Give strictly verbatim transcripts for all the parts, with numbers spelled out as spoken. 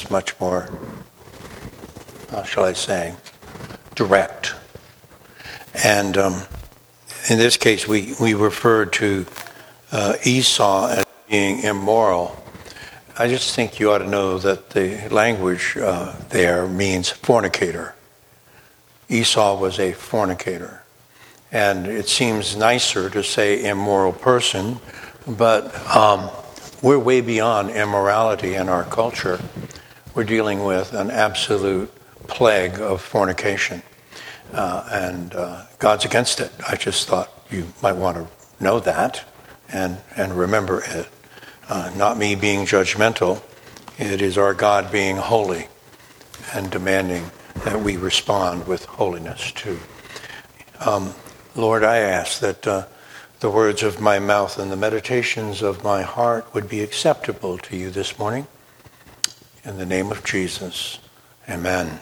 is much more, how shall I say, direct. And um, in this case, we, we refer to uh, Esau as being immoral. I just think you ought to know that the language uh, there means fornicator. Esau was a fornicator. And it seems nicer to say immoral person, but um, we're way beyond immorality in our culture. We're dealing with an absolute plague of fornication. Uh, and uh, God's against it. I just thought you might want to know that and, and remember it. Uh, not me being judgmental. It is our God being holy and demanding that we respond with holiness too. Um, Lord, I ask that uh, the words of my mouth and the meditations of my heart would be acceptable to you this morning. In the name of Jesus, amen.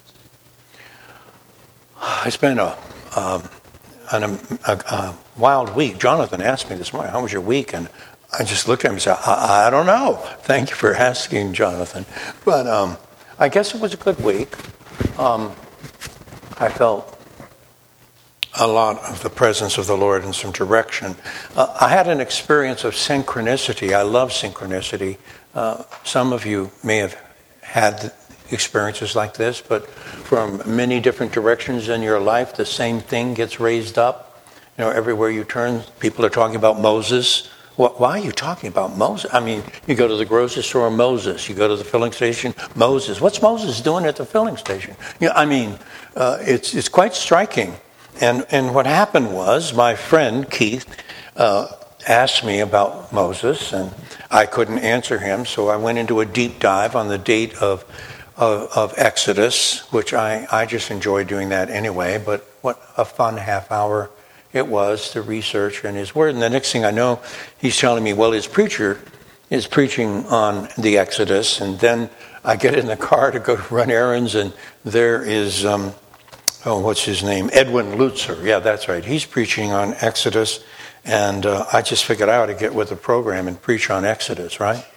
It's been a, um, an, a, a wild week. Jonathan asked me this morning, how was your week? And I just looked at him and said, I, I don't know. Thank you for asking, Jonathan. But um, I guess it was a good week. Um, I felt a lot of the presence of the Lord and some direction. Uh, I had an experience of synchronicity. I love synchronicity. Uh, some of you may have had experiences like this, but from many different directions in your life, the same thing gets raised up. You know, everywhere you turn, people are talking about Moses. Why are you talking about Moses? I mean, you go to the grocery store, Moses. You go to the filling station, Moses. What's Moses doing at the filling station? You know, I mean, uh, it's it's quite striking. And and what happened was, my friend Keith uh, asked me about Moses, and I couldn't answer him, so I went into a deep dive on the date of of, of Exodus, which I, I just enjoy doing that anyway. But what a fun half hour it was to research in his word. And the next thing I know, he's telling me, well, his preacher is preaching on the Exodus. And then I get in the car to go run errands, and there is, um, oh, what's his name? Edwin Lutzer. Yeah, that's right. He's preaching on Exodus. And uh, I just figured I ought to get with the program and preach on Exodus, right?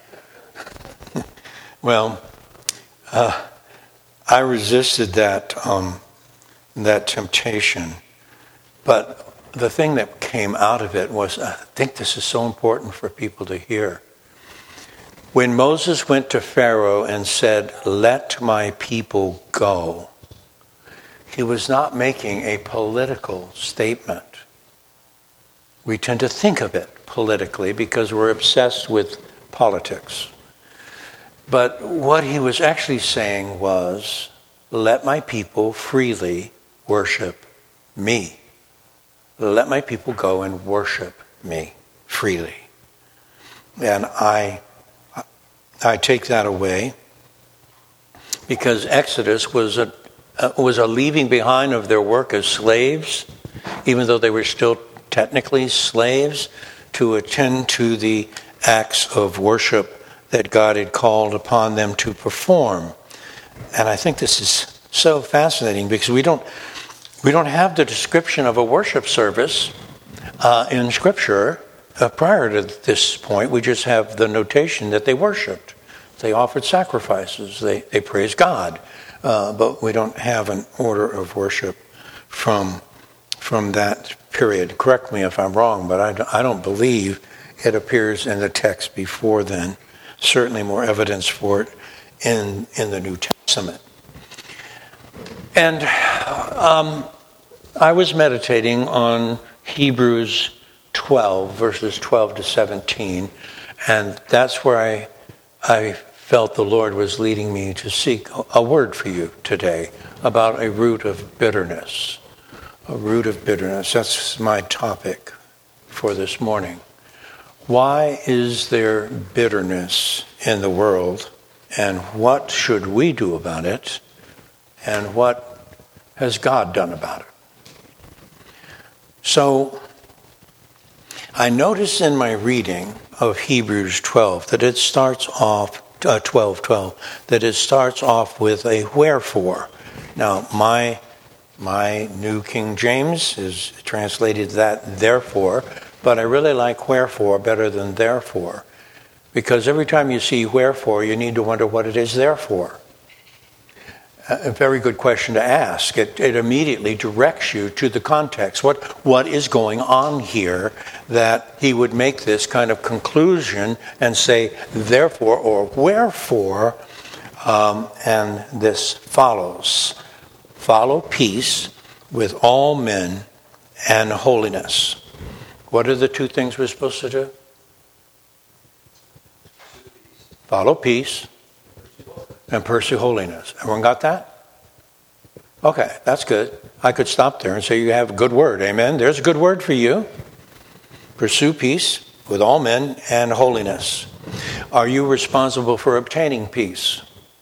Well, uh, I resisted that um, that temptation. But the thing that came out of it was, I think this is so important for people to hear. When Moses went to Pharaoh and said, let my people go, he was not making a political statement. We tend to think of it politically because we're obsessed with politics. But what he was actually saying was, let my people freely worship me. Let my people go and worship me freely. And I I take that away because Exodus was a uh, was a leaving behind of their work as slaves, even though they were still technically slaves, to attend to the acts of worship that God had called upon them to perform. And I think this is so fascinating because we don't We don't have the description of a worship service uh, in Scripture uh, prior to this point. We just have the notation that they worshiped. They offered sacrifices. They, they praised God. Uh, but we don't have an order of worship from, from that period. Correct me if I'm wrong, but I, I don't believe it appears in the text before then. Certainly more evidence for it in, in the New Testament. And um, I was meditating on Hebrews twelve, verses twelve to seventeen, and that's where I I felt the Lord was leading me to seek a word for you today about a root of bitterness. A root of bitterness. That's my topic for this morning. Why is there bitterness in the world, and what should we do about it, and what has God done about it? So, I notice in my reading of Hebrews twelve that it starts off, uh, twelve twelve, that it starts off with a wherefore. Now, my my New King James is translated that therefore, but I really like wherefore better than therefore, Because every time you see wherefore, you need to wonder what it is there for. A very good question to ask. It, it immediately directs you to the context. What what is going on here that he would make this kind of conclusion and say, therefore or wherefore, um, and this follows. Follow peace with all men and holiness. What are the two things we're supposed to do? Follow peace and pursue holiness. Everyone got that? Okay, that's good. I could stop there and say you have a good word. Amen. There's a good word for you. Pursue peace with all men and holiness. Are you responsible for obtaining peace?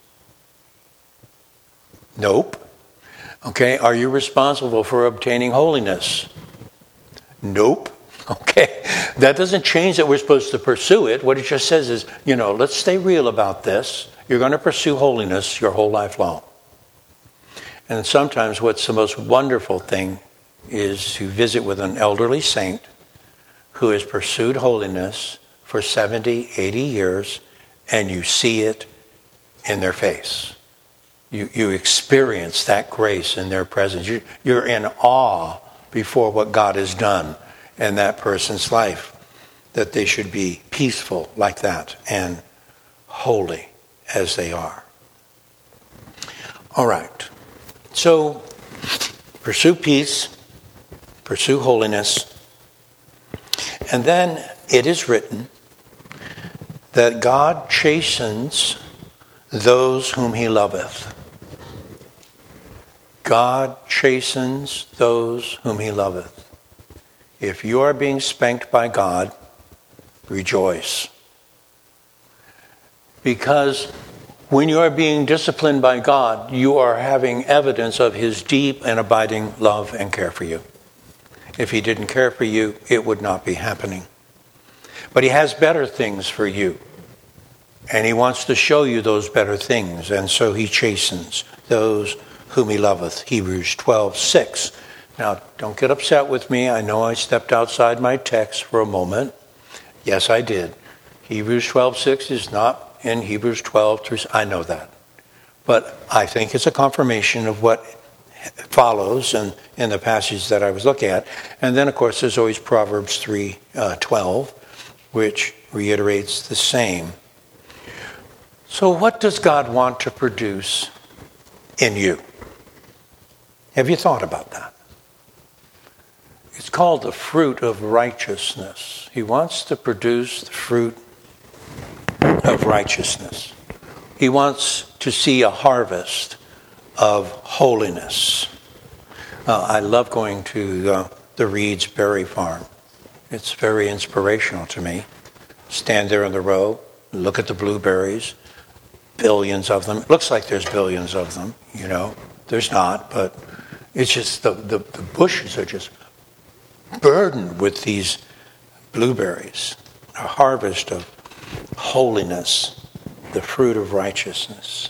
Nope. Okay, are you responsible for obtaining holiness? Nope. Okay, that doesn't change that we're supposed to pursue it. What it just says is, you know, let's stay real about this. You're going to pursue holiness your whole life long. And sometimes what's the most wonderful thing is to visit with an elderly saint who has pursued holiness for seventy, eighty years, and you see it in their face. You, you experience that grace in their presence. You, you're in awe before what God has done in that person's life, that they should be peaceful like that and holy as they are. All right. So, pursue peace, pursue holiness, and then it is written that God chastens those whom he loveth. God chastens those whom he loveth. If you are being spanked by God, rejoice. Because when you are being disciplined by God, you are having evidence of his deep and abiding love and care for you. If he didn't care for you, it would not be happening. But he has better things for you. And he wants to show you those better things. And so he chastens those whom he loveth. Hebrews twelve six. Now, don't get upset with me. I know I stepped outside my text for a moment. Yes, I did. Hebrews twelve six is not in Hebrews twelve through, I know that. But I think it's a confirmation of what follows in, in the passage that I was looking at. And then, of course, there's always Proverbs three twelve, which reiterates the same. So what does God want to produce in you? Have you thought about that? It's called the fruit of righteousness. He wants to produce the fruit of righteousness. He wants to see a harvest of holiness. Uh, I love going to uh, the Reed's Berry Farm. It's very inspirational to me. Stand there in the row, look at the blueberries, billions of them. It looks like there's billions of them, you know. There's not, but it's just the, the, the bushes are just burdened with these blueberries. A harvest of holiness, the fruit of righteousness.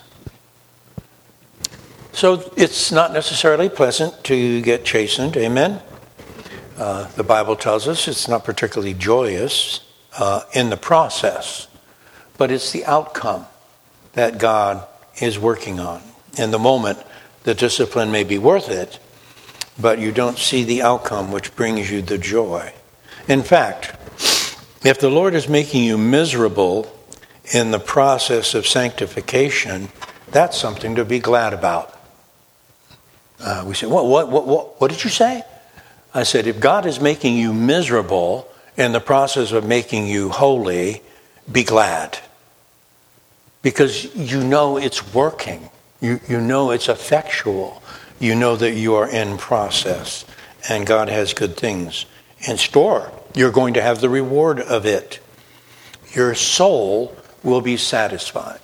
So it's not necessarily pleasant to get chastened, amen? Uh, the Bible tells us it's not particularly joyous uh, in the process, but it's the outcome that God is working on. In the moment, the discipline may be worth it, but you don't see the outcome which brings you the joy. In fact, if the Lord is making you miserable in the process of sanctification, that's something to be glad about. Uh, we say, what, what, what, what, what did you say? I said, if God is making you miserable in the process of making you holy, be glad. Because you know it's working. You, you know it's effectual. You know that you are in process. And God has good things in store. You're going to have the reward of it. Your soul will be satisfied.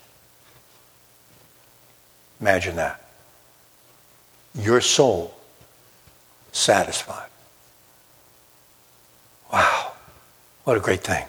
Imagine that. Your soul satisfied. Wow. What a great thing.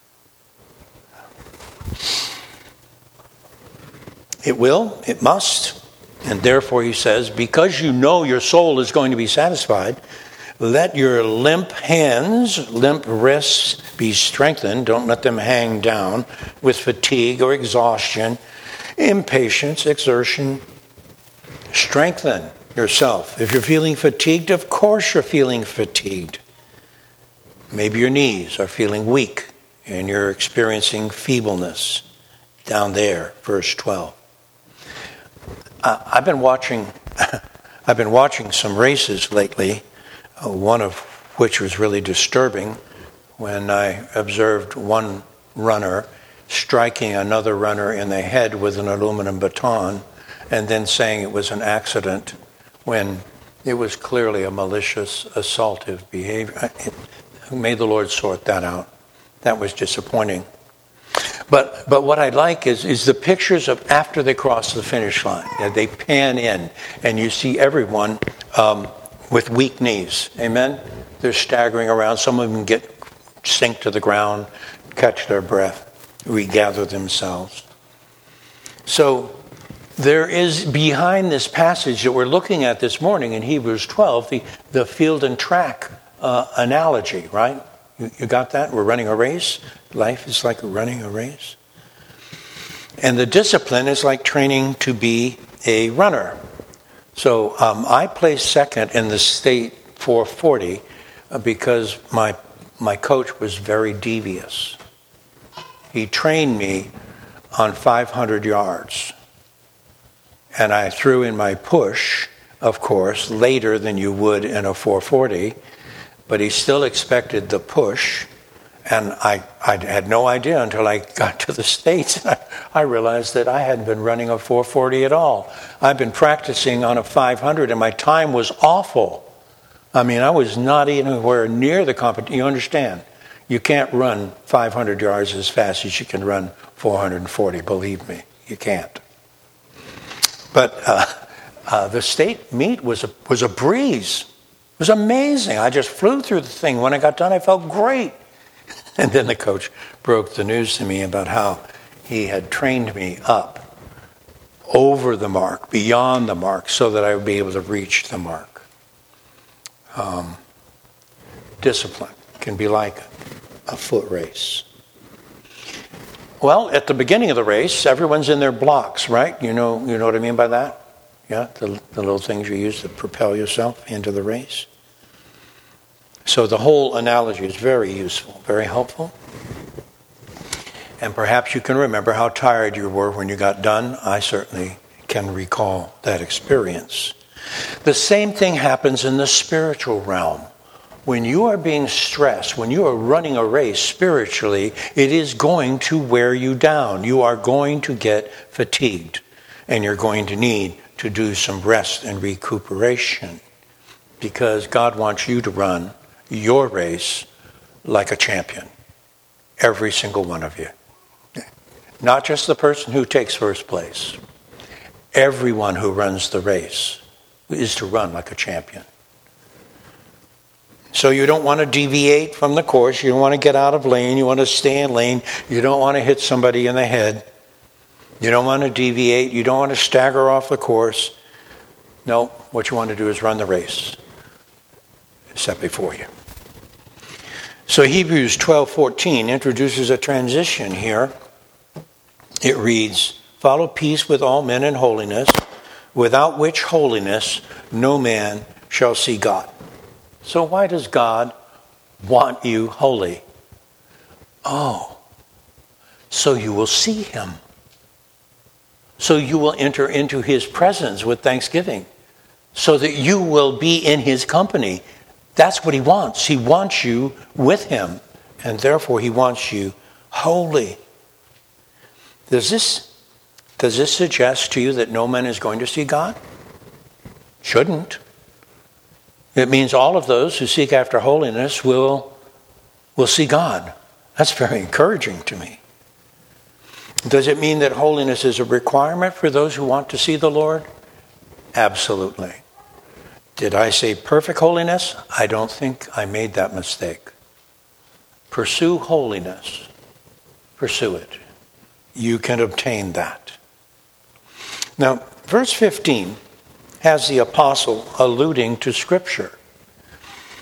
It will, it must, and therefore he says, because you know your soul is going to be satisfied, Let your limp hands, limp wrists be strengthened. Don't let them hang down with fatigue or exhaustion, impatience, exertion. Strengthen yourself. If you're feeling fatigued, of course you're feeling fatigued. Maybe your knees are feeling weak and you're experiencing feebleness. Down there, verse twelve. Uh, I've been watching. I've been watching some races lately. Uh, one of which was really disturbing when I observed one runner striking another runner in the head with an aluminum baton, and then saying it was an accident when it was clearly a malicious, assaultive behavior. It, may the Lord sort that out. That was disappointing. But but what I like is, is the pictures of after they cross the finish line. Yeah, they pan in, and you see everyone um, with weak knees. Amen? They're staggering around. Some of them get sink to the ground, catch their breath, regather themselves. So there is behind this passage that we're looking at this morning in Hebrews twelve, the, the field and track uh, analogy, right? You, you got that? We're running a race. Life is like running a race. And the discipline is like training to be a runner. So um, I placed second in the state four forty uh, because my my coach was very devious. He trained me on five hundred yards. And I threw in my push, of course, later than you would in a four forty. But he still expected the push. And I, I had no idea until I got to the States. I, I realized that I hadn't been running a four forty at all. I've been practicing on a five hundred, and my time was awful. I mean, I was not anywhere near the competition. You understand? You can't run five hundred yards as fast as you can run four hundred forty. Believe me, you can't. But uh, uh, the state meet was a, was a breeze. It was amazing. I just flew through the thing. When I got done, I felt great. And then the coach broke the news to me about how he had trained me up over the mark, beyond the mark, so that I would be able to reach the mark. Um, discipline can be like a foot race. Well, at the beginning of the race, everyone's in their blocks, right? You know, you know what I mean by that? Yeah, the, the little things you use to propel yourself into the race. So the whole analogy is very useful, very helpful. And perhaps you can remember how tired you were when you got done. I certainly can recall that experience. The same thing happens in the spiritual realm. When you are being stressed, when you are running a race spiritually, it is going to wear you down. You are going to get fatigued, and you're going to need to do some rest and recuperation, because God wants you to run your race like a champion. Every single one of you. Not just the person who takes first place. Everyone who runs the race is to run like a champion. So you don't want to deviate from the course. You don't want to get out of lane. You want to stay in lane. You don't want to hit somebody in the head. You don't want to deviate. You don't want to stagger off the course. No, what you want to do is run the race set before you. So Hebrews twelve fourteen introduces a transition here. It reads, "Follow peace with all men and holiness, without which holiness no man shall see God." So why does God want you holy? Oh, so you will see him. So you will enter into his presence with thanksgiving, so that you will be in his company. That's what he wants. He wants you with him, and therefore he wants you holy. Does this, does this suggest to you that no man is going to see God? Shouldn't. It means all of those who seek after holiness will, will see God. That's very encouraging to me. Does it mean that holiness is a requirement for those who want to see the Lord? Absolutely. Did I say perfect holiness? I don't think I made that mistake. Pursue holiness. Pursue it. You can obtain that. Now, verse fifteen has the apostle alluding to Scripture.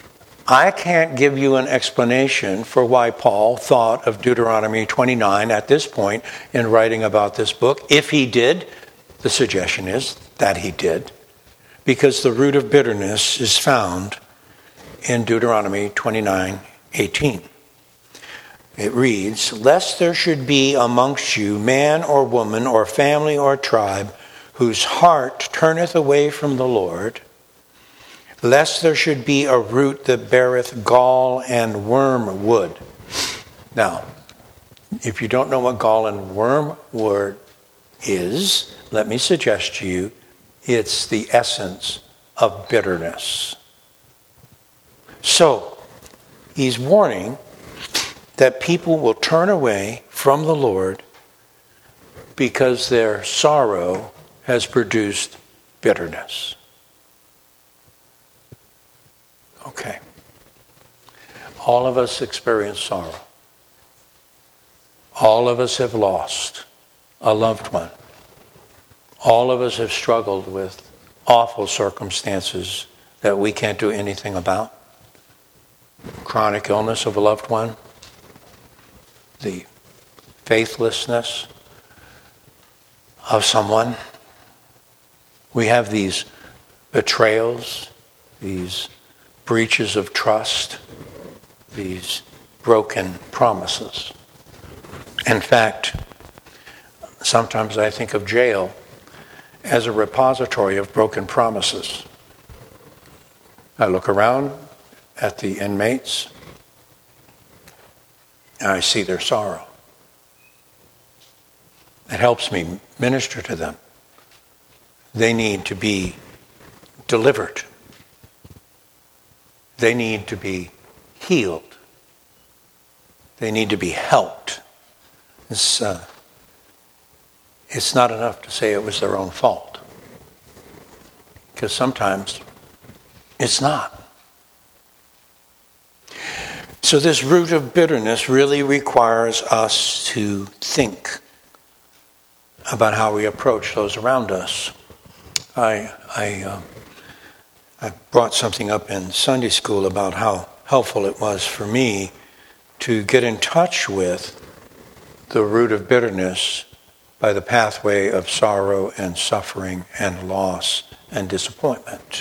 I can't give you an explanation for why Paul thought of Deuteronomy twenty-nine at this point in writing about this book. If he did, the suggestion is that he did, because the root of bitterness is found in Deuteronomy twenty-nine eighteen. It reads, "Lest there should be amongst you man or woman or family or tribe whose heart turneth away from the Lord, lest there should be a root that beareth gall and wormwood." Now, if you don't know what gall and wormwood is, let me suggest to you, it's the essence of bitterness. So, he's warning that people will turn away from the Lord because their sorrow has produced bitterness. Okay. All of us experience sorrow. All of us have lost a loved one. All of us have struggled with awful circumstances that we can't do anything about. Chronic illness of a loved one. The faithlessness of someone. We have these betrayals, these breaches of trust, these broken promises. In fact, sometimes I think of jail as a repository of broken promises. I look around at the inmates and I see their sorrow. It helps me minister to them. They need to be delivered. They need to be healed. They need to be helped. It's, uh, it's not enough to say it was their own fault, because sometimes it's not. So this root of bitterness really requires us to think about how we approach those around us. I I, uh, I brought something up in Sunday school about how helpful it was for me to get in touch with the root of bitterness by the pathway of sorrow and suffering and loss and disappointment.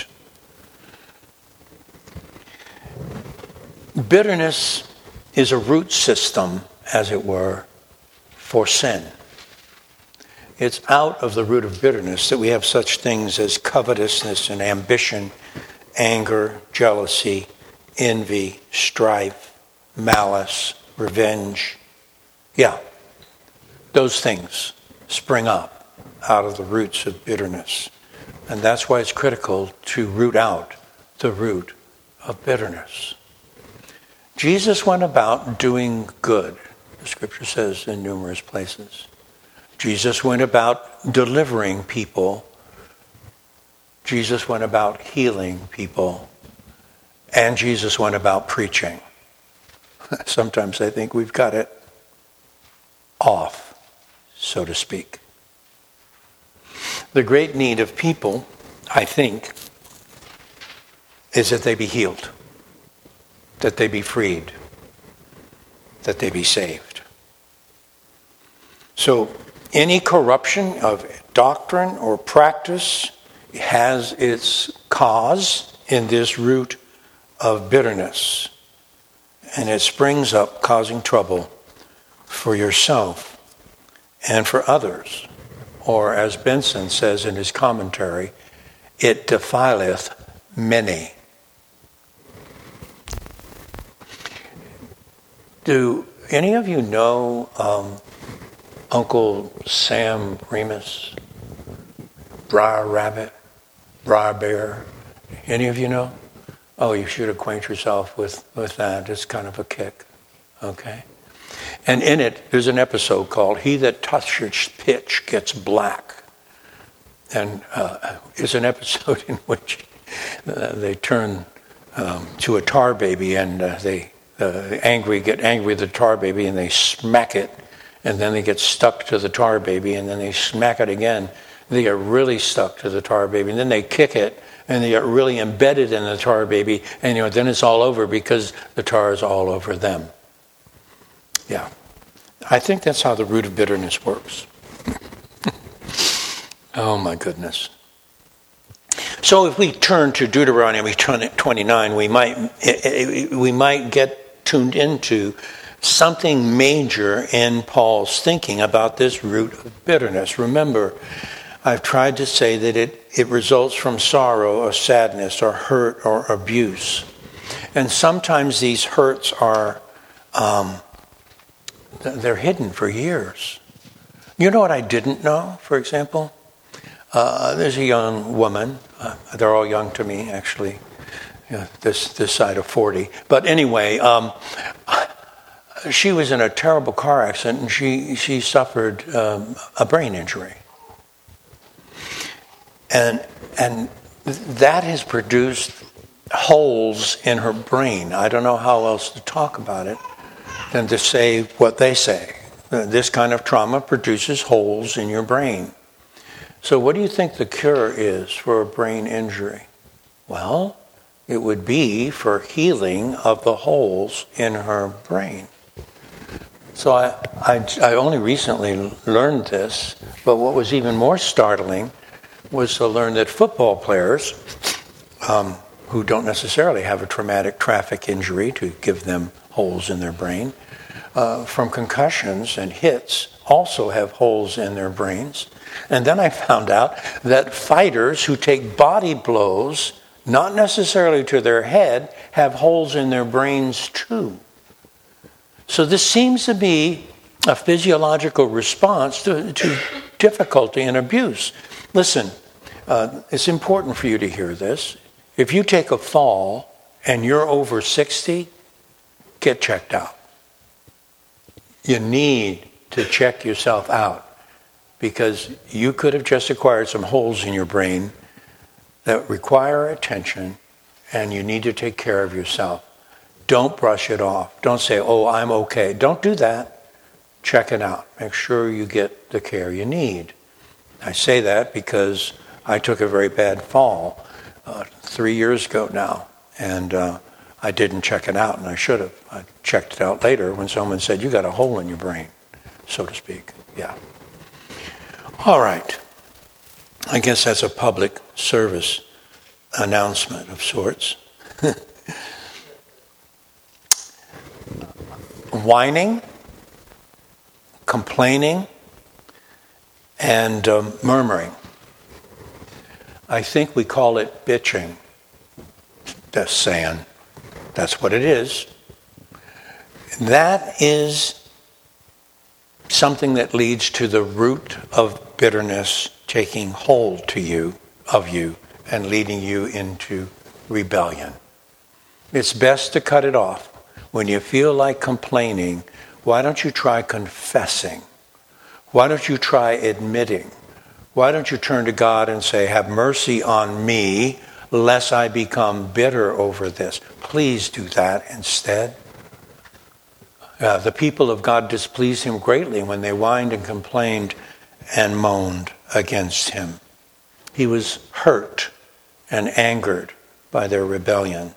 Bitterness is a root system, as it were, for sin. It's out of the root of bitterness that we have such things as covetousness and ambition, anger, jealousy, envy, strife, malice, revenge. Yeah, those things spring up out of the roots of bitterness. And that's why it's critical to root out the root of bitterness. Jesus went about doing good, the scripture says in numerous places. Jesus went about delivering people. Jesus went about healing people. And Jesus went about preaching. Sometimes I think we've got it off, so to speak. The great need of people, I think, is that they be healed, that they be freed, that they be saved. So any corruption of doctrine or practice has its cause in this root of bitterness. And it springs up causing trouble for yourself and for others. Or as Benson says in his commentary, it defileth many. Do any of you know um, Uncle Sam Remus? Briar Rabbit? Briar Bear? Any of you know? Oh, you should acquaint yourself with, with that. It's kind of a kick. Okay? And in it, there's an episode called He That Touches Pitch Gets Black. And uh, it's an episode in which uh, they turn um, to a tar baby and uh, they uh, angry get angry with the tar baby and they smack it. And then they get stuck to the tar baby and then they smack it again they get really stuck to the tar baby, and then they kick it, and they get really embedded in the tar baby, and you know, then it's all over because the tar is all over them. Yeah. I think that's how the root of bitterness works. Oh my goodness. So if we turn to Deuteronomy twenty-nine, we might we might get tuned into something major in Paul's thinking about this root of bitterness. Remember, I've tried to say that it, it results from sorrow or sadness or hurt or abuse. And sometimes these hurts are, um, they're hidden for years. You know what I didn't know, for example? Uh, there's a young woman. Uh, they're all young to me, actually, you know, this, this side of forty. But anyway, um, she was in a terrible car accident, and she, she suffered um, a brain injury. And and that has produced holes in her brain. I don't know how else to talk about it than to say what they say. This kind of trauma produces holes in your brain. So what do you think the cure is for a brain injury? Well, it would be for healing of the holes in her brain. So I, I, I only recently learned this, but what was even more startling was to learn that football players um, who don't necessarily have a traumatic traffic injury to give them holes in their brain, uh, from concussions and hits also have holes in their brains. And then I found out that fighters who take body blows, not necessarily to their head, have holes in their brains too. So this seems to be a physiological response to, to difficulty and abuse. Listen, uh, it's important for you to hear this. If you take a fall and you're over sixty, get checked out. You need to check yourself out because you could have just acquired some holes in your brain that require attention, and you need to take care of yourself. Don't brush it off. Don't say, oh, I'm okay. Don't do that. Check it out. Make sure you get the care you need. I say that because I took a very bad fall uh, three years ago now, and uh, I didn't check it out, and I should have. I checked it out later when someone said, you got a hole in your brain, so to speak. Yeah. All right. I guess that's a public service announcement of sorts. Whining, complaining, and um, murmuring. I think we call it bitching. Just saying. That's what it is. That is something that leads to the root of bitterness taking hold to you, of you, and leading you into rebellion. It's best to cut it off. When you feel like complaining, why don't you try confessing? Why don't you try admitting? Why don't you turn to God and say, have mercy on me, lest I become bitter over this? Please do that instead. Uh, the people of God displeased him greatly when they whined and complained and moaned against him. He was hurt and angered by their rebellion.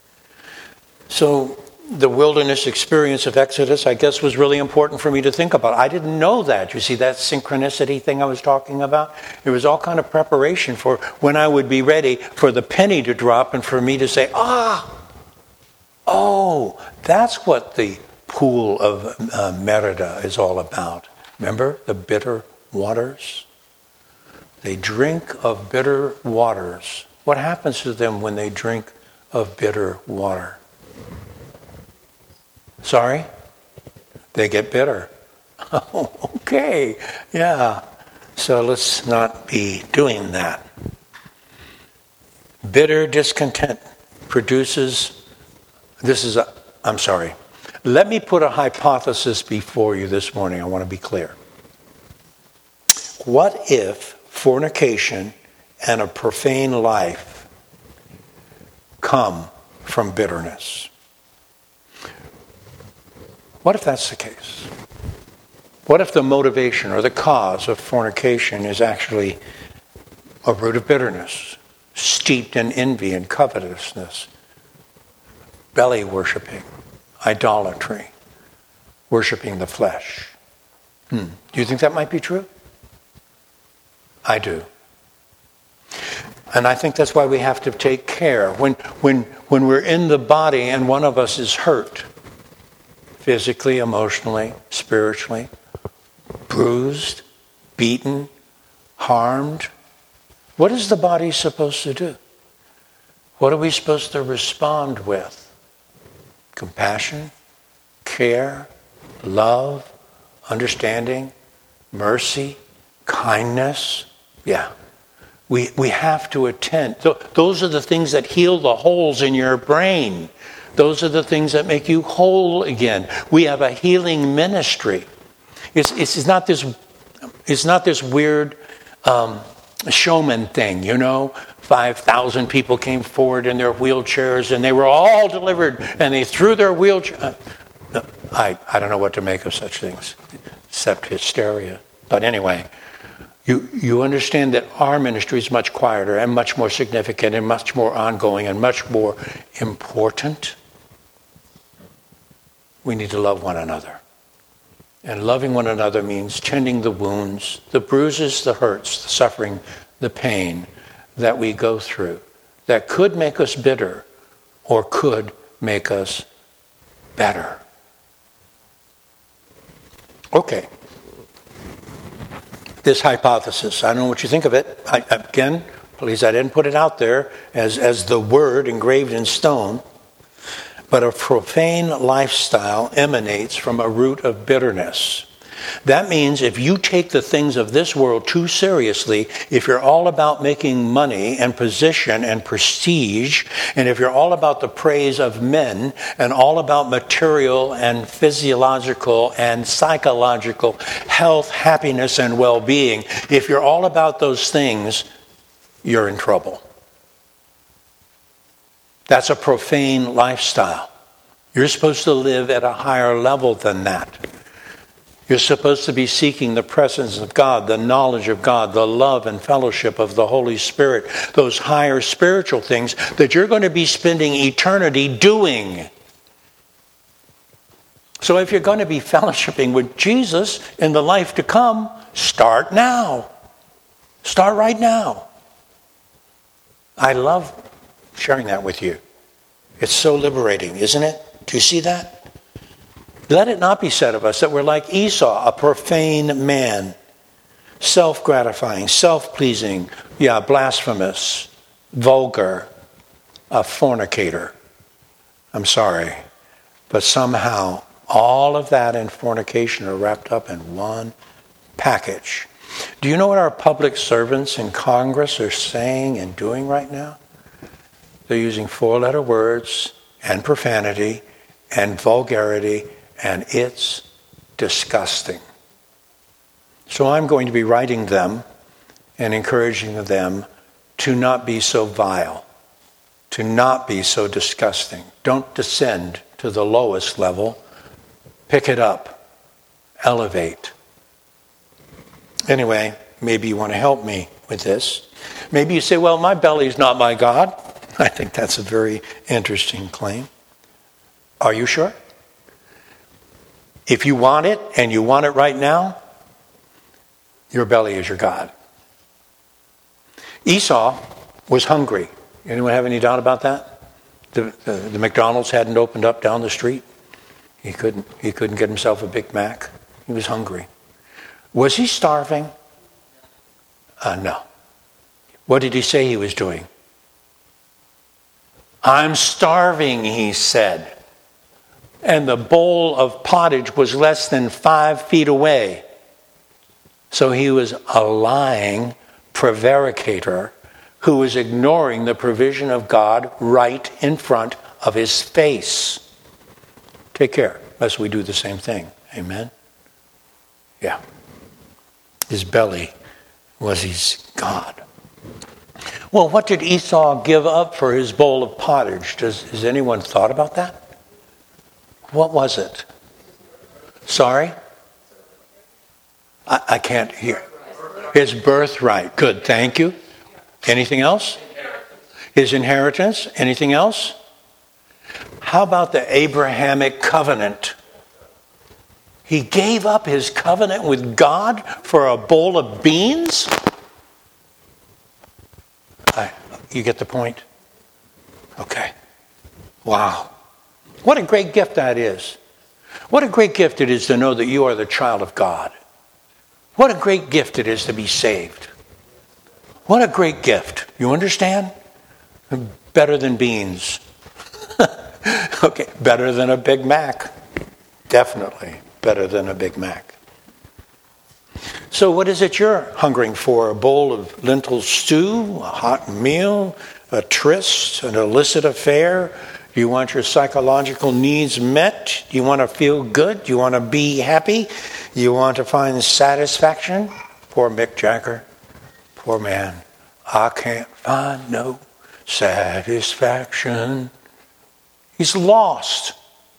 So the wilderness experience of Exodus, I guess, was really important for me to think about. I didn't know that. You see that synchronicity thing I was talking about? It was all kind of preparation for when I would be ready for the penny to drop and for me to say, ah, oh, that's what the pool of uh, Merida is all about. Remember the bitter waters? They drink of bitter waters. What happens to them when they drink of bitter water? Sorry? They get bitter. Oh, okay. Yeah. So let's not be doing that. Bitter discontent produces, this is a, I'm sorry. Let me put a hypothesis before you this morning. I want to be clear. What if fornication and a profane life come from bitterness? What if that's the case? What if the motivation or the cause of fornication is actually a root of bitterness, steeped in envy and covetousness, belly worshiping, idolatry, worshiping the flesh? Hmm. Do you think that might be true? I do. And I think that's why we have to take care. When, when, when we're in the body and one of us is hurt, physically, emotionally, spiritually, bruised, beaten, harmed, what is the body supposed to do? What are we supposed to respond with? Compassion, care, love, understanding, mercy, kindness. Yeah. We we have to attend. Those are the things that heal the holes in your brain. Those are the things that make you whole again. We have a healing ministry. It's it's not this it's not this weird um, showman thing, you know. Five thousand people came forward in their wheelchairs and they were all delivered and they threw their wheelchair. Uh, I I don't know what to make of such things, except hysteria. But anyway. You you understand that our ministry is much quieter and much more significant and much more ongoing and much more important. We need to love one another. And loving one another means tending the wounds, the bruises, the hurts, the suffering, the pain that we go through that could make us bitter or could make us better. Okay. This hypothesis, I don't know what you think of it. I, again, please, I didn't put it out there as, as the word engraved in stone. But a profane lifestyle emanates from a root of bitterness. That means if you take the things of this world too seriously, if you're all about making money and position and prestige, and if you're all about the praise of men and all about material and physiological and psychological health, happiness, and well-being, if you're all about those things, you're in trouble. That's a profane lifestyle. You're supposed to live at a higher level than that. You're supposed to be seeking the presence of God, the knowledge of God, the love and fellowship of the Holy Spirit, those higher spiritual things that you're going to be spending eternity doing. So if you're going to be fellowshipping with Jesus in the life to come, start now. Start right now. I love sharing that with you. It's so liberating, isn't it? Do you see that? Let it not be said of us that we're like Esau, a profane man, self-gratifying, self-pleasing, yeah, blasphemous, vulgar, a fornicator. I'm sorry, but somehow all of that and fornication are wrapped up in one package. Do you know what our public servants in Congress are saying and doing right now? They're using four-letter words and profanity and vulgarity, and it's disgusting. So I'm going to be writing them and encouraging them to not be so vile, to not be so disgusting. Don't descend to the lowest level. Pick it up. Elevate. Anyway, maybe you want to help me with this. Maybe you say, well, my belly's not my God. I think that's a very interesting claim. Are you sure? If you want it, and you want it right now, your belly is your God. Esau was hungry. Anyone have any doubt about that? The, the, the McDonald's hadn't opened up down the street. He couldn't, he couldn't get himself a Big Mac. He was hungry. Was he starving? Uh, no. What did he say he was doing? I'm starving, he said. And the bowl of pottage was less than five feet away. So he was a lying prevaricator who was ignoring the provision of God right in front of his face. Take care, lest we do the same thing. Amen? Yeah. His belly was his God. Well, what did Esau give up for his bowl of pottage? Does, has anyone thought about that? What was it? Sorry? I, I can't hear. His birthright. Good, thank you. Anything else? His inheritance. Anything else? How about the Abrahamic covenant? He gave up his covenant with God for a bowl of beans? I, you get the point? Okay. Wow. What a great gift that is. What a great gift it is to know that you are the child of God. What a great gift it is to be saved. What a great gift. You understand? Better than beans. Okay, better than a Big Mac. Definitely better than a Big Mac. So what is it you're hungering for? A bowl of lentil stew, a hot meal, a tryst, an illicit affair? Do you want your psychological needs met? Do you want to feel good? Do you want to be happy? You want to find satisfaction? Poor Mick Jagger. Poor man. I can't find no satisfaction. He's lost.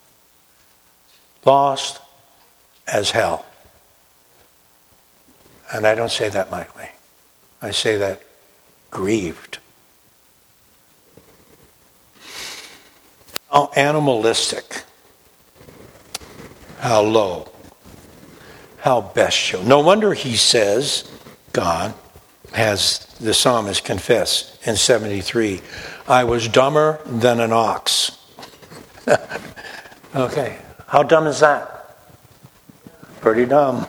Lost as hell. And I don't say that lightly. I say that grieved. How animalistic. How low. How bestial. No wonder he says, God, has the psalmist confessed in seventy-three, I was dumber than an ox. Okay, how dumb is that? Pretty dumb.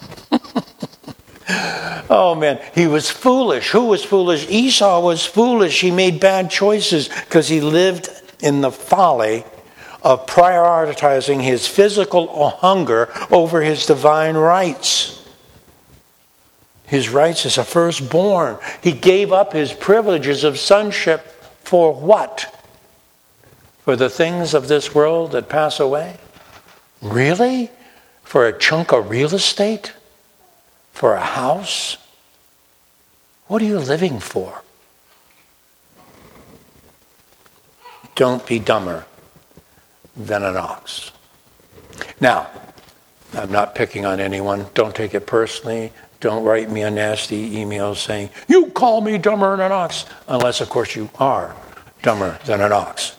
Oh man, he was foolish. Who was foolish? Esau was foolish. He made bad choices because he lived in the folly of prioritizing his physical hunger over his divine rights. His rights as a firstborn. He gave up his privileges of sonship for what? For the things of this world that pass away? Really? For a chunk of real estate? For a house? What are you living for? Don't be dumber than an ox. Now, I'm not picking on anyone. Don't take it personally. Don't write me a nasty email saying, you call me dumber than an ox. Unless, of course, you are dumber than an ox.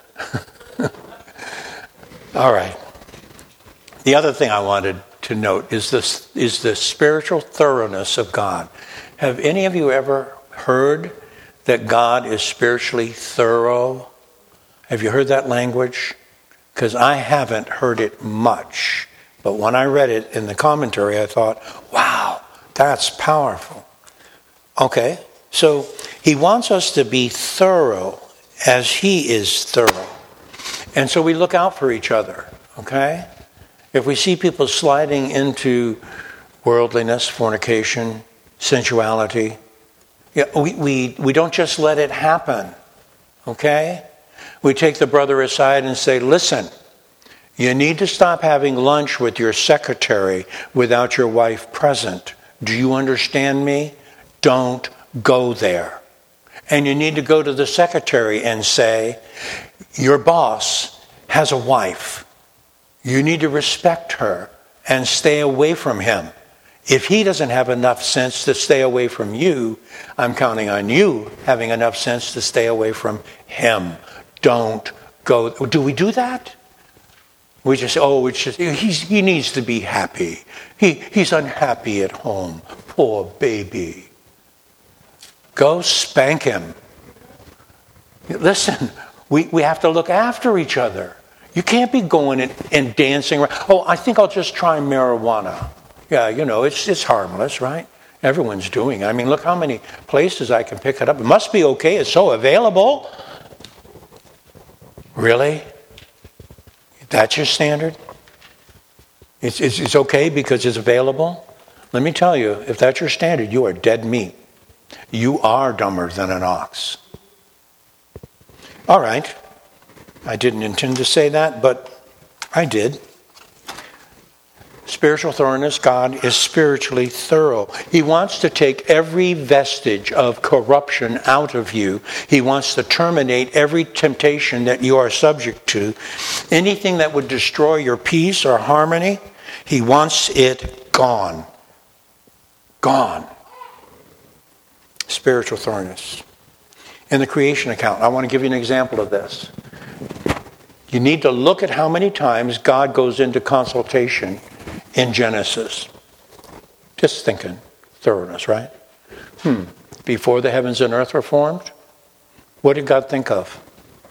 All right. The other thing I wanted to note is this is the spiritual thoroughness of God. Have any of you ever heard that God is spiritually thorough? Have you heard that language? Because I haven't heard it much. But when I read it in the commentary, I thought, wow, that's powerful. Okay, so he wants us to be thorough as he is thorough. And so we look out for each other, okay? If we see people sliding into worldliness, fornication, sensuality, yeah, we, we, we don't just let it happen, okay? We take the brother aside and say, listen, you need to stop having lunch with your secretary without your wife present. Do you understand me? Don't go there. And you need to go to the secretary and say, your boss has a wife. You need to respect her and stay away from him. If he doesn't have enough sense to stay away from you, I'm counting on you having enough sense to stay away from him. Don't go. Do we do that? We just say, oh, it's just, he's, he needs to be happy. He, he's unhappy at home. Poor baby. Go spank him. Listen, we, we have to look after each other. You can't be going and, and dancing around. Oh, I think I'll just try marijuana. Yeah, you know, it's it's harmless, right? Everyone's doing it. I mean, look how many places I can pick it up. It must be okay. It's so available. Really? That's your standard? It's, it's, it's okay because it's available? Let me tell you, if that's your standard, you are dead meat. You are dumber than an ox. All right. I didn't intend to say that, but I did. Spiritual thoroughness, God is spiritually thorough. He wants to take every vestige of corruption out of you. He wants to terminate every temptation that you are subject to. Anything that would destroy your peace or harmony, he wants it gone. Gone. Spiritual thoroughness. In the creation account, I want to give you an example of this. You need to look at how many times God goes into consultation in Genesis. Just thinking thoroughness, right? Hmm. Before the heavens and earth were formed, what did God think of?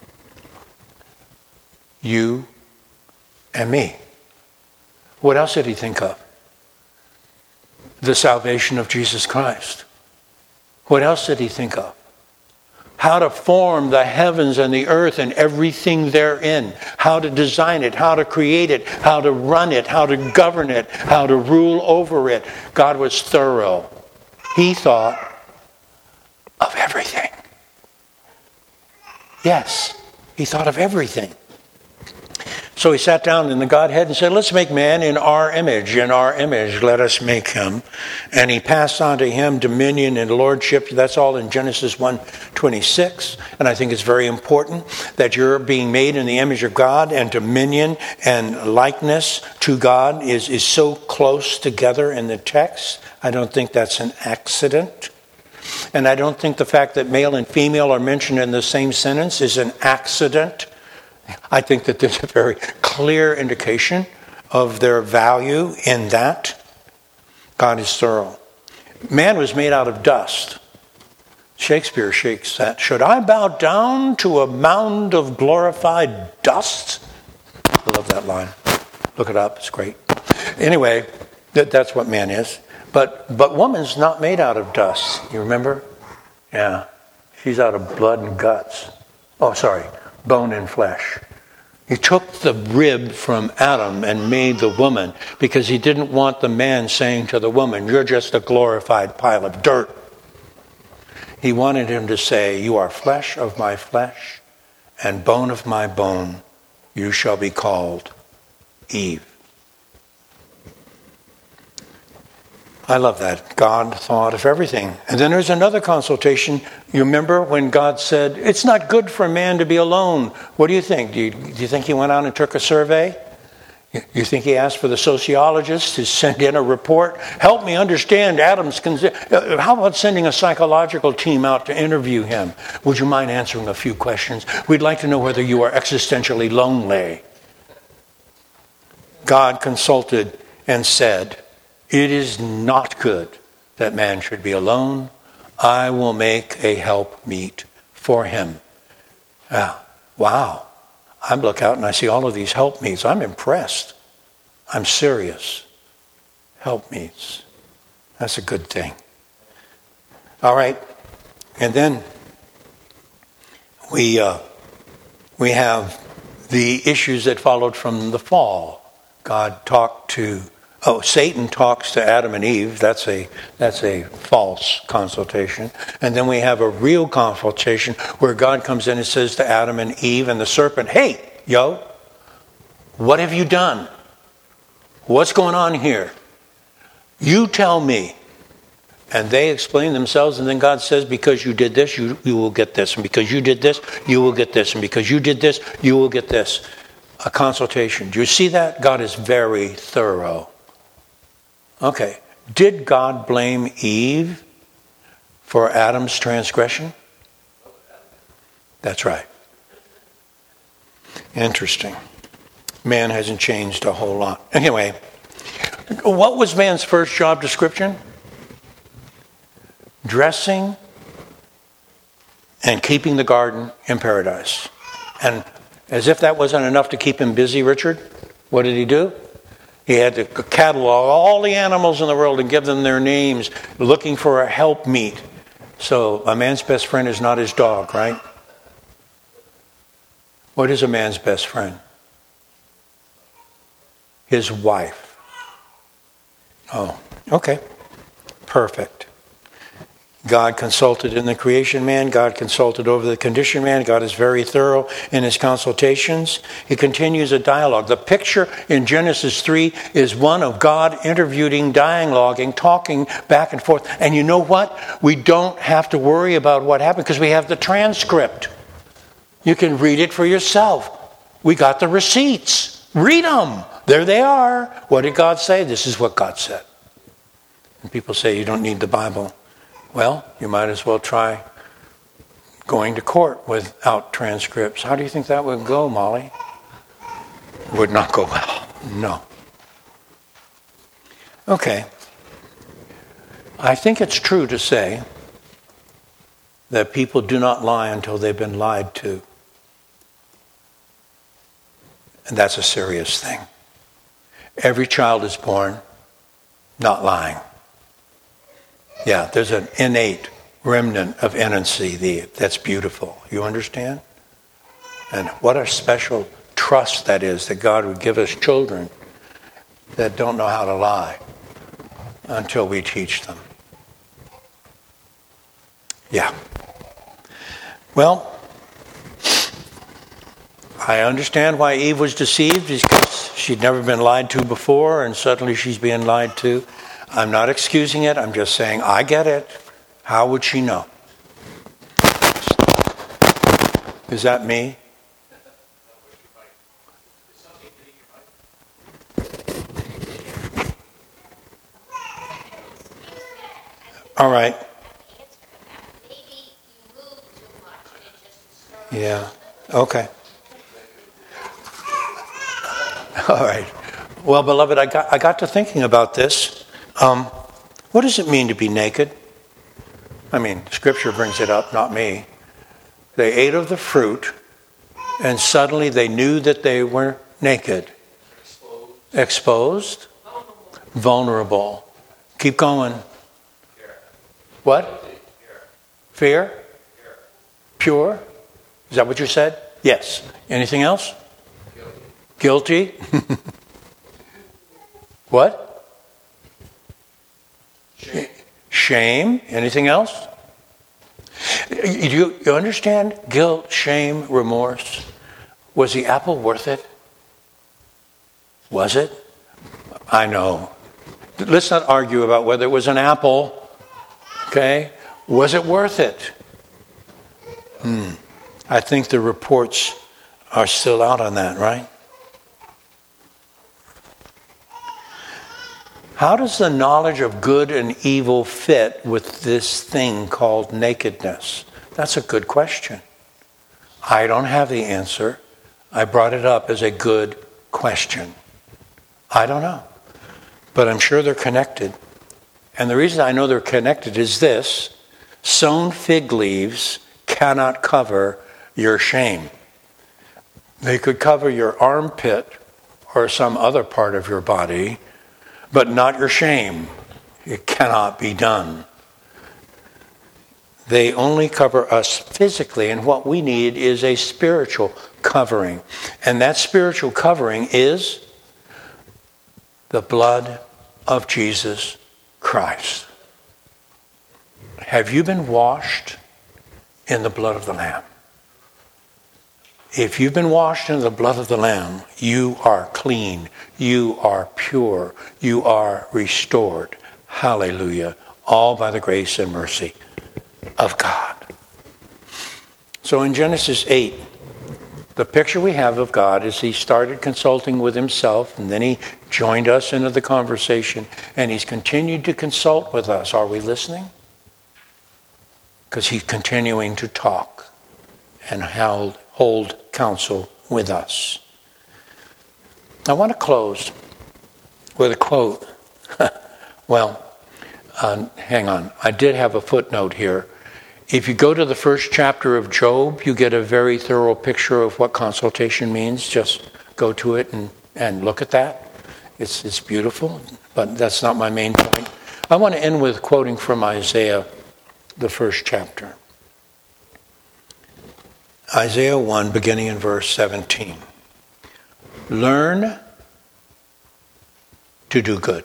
You and me. What else did he think of? The salvation of Jesus Christ. What else did he think of? How to form the heavens and the earth and everything therein. How to design it, how to create it, how to run it, how to govern it, how to rule over it. God was thorough. He thought of everything. Yes, he thought of everything. So he sat down in the Godhead and said, let's make man in our image. In our image, let us make him. And he passed on to him dominion and lordship. That's all in Genesis one twenty-six. And I think it's very important that you're being made in the image of God, and dominion and likeness to God is, is so close together in the text. I don't think that's an accident. And I don't think the fact that male and female are mentioned in the same sentence is an accident. I think that there's a very clear indication of their value in that. God is thorough. Man was made out of dust. Shakespeare shakes that. Should I bow down to a mound of glorified dust? I love that line. Look it up. It's great. Anyway, that, that's what man is. But but woman's not made out of dust. You remember? Yeah. She's out of blood and guts. Oh, sorry. Bone and flesh. He took the rib from Adam and made the woman because he didn't want the man saying to the woman, you're just a glorified pile of dirt. He wanted him to say, you are flesh of my flesh and bone of my bone. You shall be called Eve. I love that. God thought of everything. And then there's another consultation. You remember when God said, it's not good for man to be alone. What do you think? Do you, do you think he went out and took a survey? You think he asked for the sociologist to send in a report? Help me understand Adam's... Con- How about sending a psychological team out to interview him? Would you mind answering a few questions? We'd like to know whether you are existentially lonely. God consulted and said, it is not good that man should be alone. I will make a helpmeet for him. Ah, wow. I look out and I see all of these helpmeets. I'm impressed. I'm serious. Helpmeets. That's a good thing. All right. And then we uh, we have the issues that followed from the fall. God talked to Oh, Satan talks to Adam and Eve. That's a that's a false consultation. And then we have a real consultation where God comes in and says to Adam and Eve and the serpent, hey, yo, what have you done? What's going on here? You tell me. And they explain themselves, and then God says, because you did this, you, you will get this. And because you did this, you will get this. And because you did this, you will get this. A consultation. Do you see that? God is very thorough. Okay, did God blame Eve for Adam's transgression? That's right. Interesting. Man hasn't changed a whole lot. Anyway, what was man's first job description? Dressing and keeping the garden in paradise. And as if that wasn't enough to keep him busy, Richard, what did he do? He had to catalog all the animals in the world and give them their names, looking for a helpmeet. So a man's best friend is not his dog, right? What is a man's best friend? His wife. Oh, okay. Perfect. God consulted in the creation man. God consulted over the condition man. God is very thorough in his consultations. He continues a dialogue. The picture in Genesis three is one of God interviewing, dialoguing, talking back and forth. And you know what? We don't have to worry about what happened because we have the transcript. You can read it for yourself. We got the receipts. Read them. There they are. What did God say? This is what God said. And people say you don't need the Bible. Well, you might as well try going to court without transcripts. How do you think that would go, Molly? It would not go well. No. Okay. I think it's true to say that people do not lie until they've been lied to. And that's a serious thing. Every child is born not lying. Yeah, there's an innate remnant of innocency that's beautiful. You understand? And what a special trust that is, that God would give us children that don't know how to lie until we teach them. Yeah. Well, I understand why Eve was deceived, because she'd never been lied to before, and suddenly she's being lied to. I'm not excusing it. I'm just saying, I get it. How would she know? Is that me? All right. Yeah. Okay. All right. Well, beloved, I got I got to thinking about this. Um, what does it mean to be naked? I mean, Scripture brings it up, not me. They ate of the fruit, and suddenly they knew that they were naked. Exposed. Exposed. Vulnerable. Vulnerable. Keep going. Fear. What? Fear. Fear? Fear. Pure? Is that what you said? Yes. Anything else? Guilty. Guilty? What? Shame. Shame. Anything else? You, you understand? Guilt, shame, remorse. Was the apple worth it? Was it? I know. Let's not argue about whether it was an apple. Okay? Was it worth it? Hmm. I think the reports are still out on that, right? How does the knowledge of good and evil fit with this thing called nakedness? That's a good question. I don't have the answer. I brought it up as a good question. I don't know. But I'm sure they're connected. And the reason I know they're connected is this: sewn fig leaves cannot cover your shame. They could cover your armpit or some other part of your body, but not your shame. It cannot be done. They only cover us physically, and what we need is a spiritual covering. And that spiritual covering is the blood of Jesus Christ. Have you been washed in the blood of the Lamb? If you've been washed in the blood of the Lamb, you are clean, you are pure, you are restored. Hallelujah. All by the grace and mercy of God. So in Genesis eight, the picture we have of God is he started consulting with himself, and then he joined us into the conversation, and he's continued to consult with us. Are we listening? Because he's continuing to talk and hold, hold counsel with us. I want to close with a quote. Well, uh, hang on. I did have a footnote here. If you go to the first chapter of Job, you get a very thorough picture of what consultation means. Just go to it and, and look at that. It's, it's beautiful, but that's not my main point. I want to end with quoting from Isaiah, the first chapter. Isaiah one, beginning in verse seventeen. Learn to do good.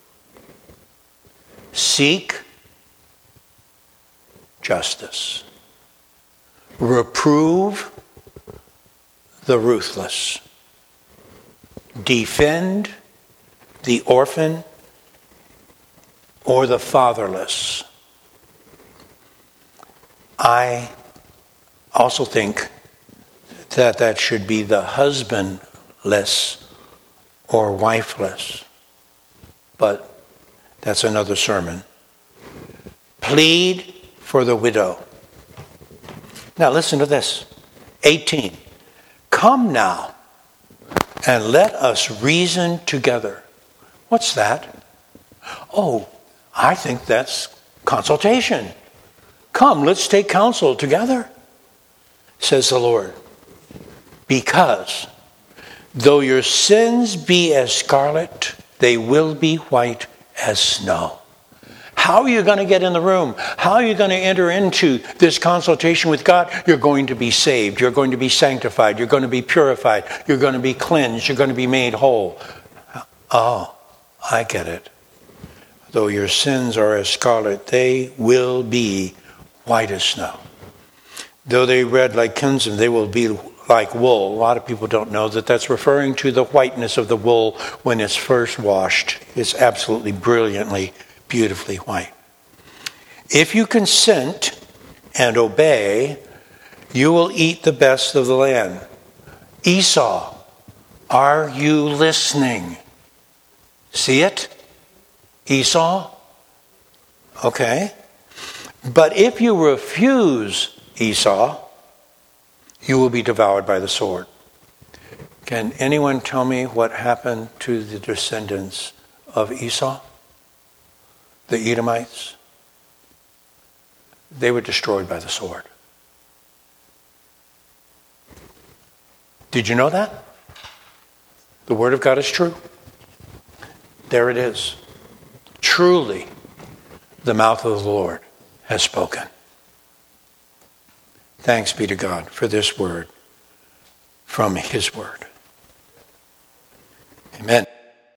Seek justice. Reprove the ruthless. Defend the orphan or the fatherless. I also think that that should be the husbandless or wifeless. But That's another sermon. Plead for the widow. Now listen to this. eighteen. Come now and let us reason together. What's that? Oh, I think that's consultation. Come, let's take counsel together, says the Lord. Because though your sins be as scarlet, they will be white as snow. How are you going to get in the room? How are you going to enter into this consultation with God? You're going to be saved. You're going to be sanctified. You're going to be purified. You're going to be cleansed. You're going to be made whole. Oh, I get it. Though your sins are as scarlet, they will be white as snow. Though they red like crimson, they will be like wool. A lot of people don't know that that's referring to the whiteness of the wool when it's first washed. It's absolutely brilliantly, beautifully white. If you consent and obey, you will eat the best of the land. Esau, are you listening? See it? Esau? Okay. But if you refuse Esau, you will be devoured by the sword. Can anyone tell me what happened to the descendants of Esau? The Edomites? They were destroyed by the sword. Did you know that? The Word of God is true. There it is. Truly, the mouth of the Lord has spoken. Thanks be to God for this word from His Word. Amen.